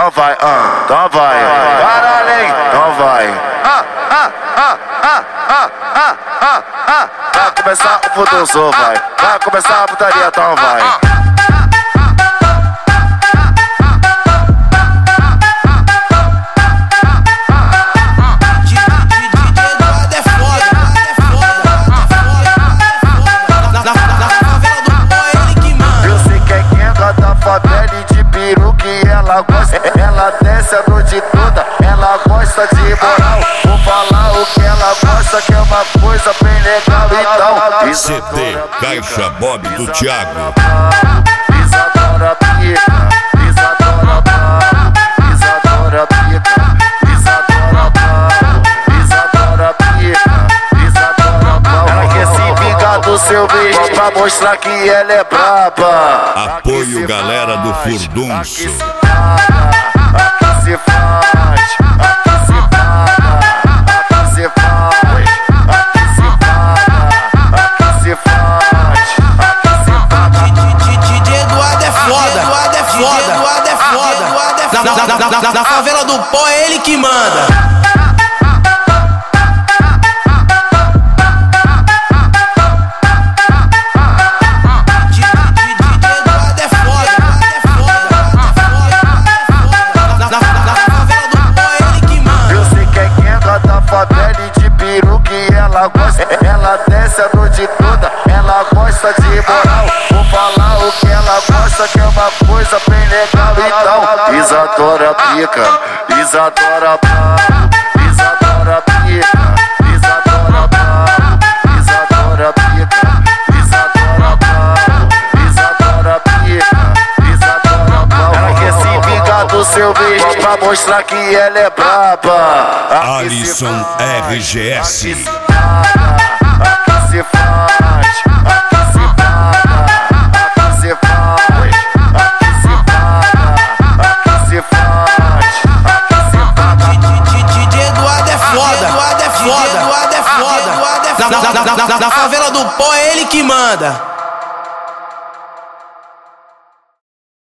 Então vai, então vai. Caralho, hein? Então vai. Vai começar o futuzo, vai. Vai começar a putaria, então vai. Ela desce a noite toda, ela gosta de moral. Vou falar o que ela gosta, que é uma coisa bem legal. Então, CD Caixa Bob do Thiago. Isadora pica, Isadora pau, Isadora pica, Isadora pau, Isadora pica, Isadora pau. Ela quer se vingar do seu beijo pra mostrar que ela é braba. Apoio galera do Furdunço. Aqui se faz, aqui se paga, aqui se faz, aqui se paga, aqui se faz, aqui se paga. DJ Eduardo é foda, Eduardo é foda, Eduardo é foda. Na favela do pó é ele que manda. Ela desce a noite toda, ela gosta de moral. Vou falar o que ela gosta, que é uma coisa bem legal. Então, Isadora pica, Isadora pau, Isadora pica, Isadora pau, Isadora pica, Isadora pau, Isadora pica, Isadora pau. Ela quer se vingar do seu beijo pra mostrar que ela é braba. Alisson RGS. Aqui se faz, aqui se paga, aqui se faz, aqui se paga, aqui se faz, aqui se paga. DJ Eduardo é foda, Eduardo é foda, Eduardo é foda. Na favela do pó é ele que manda.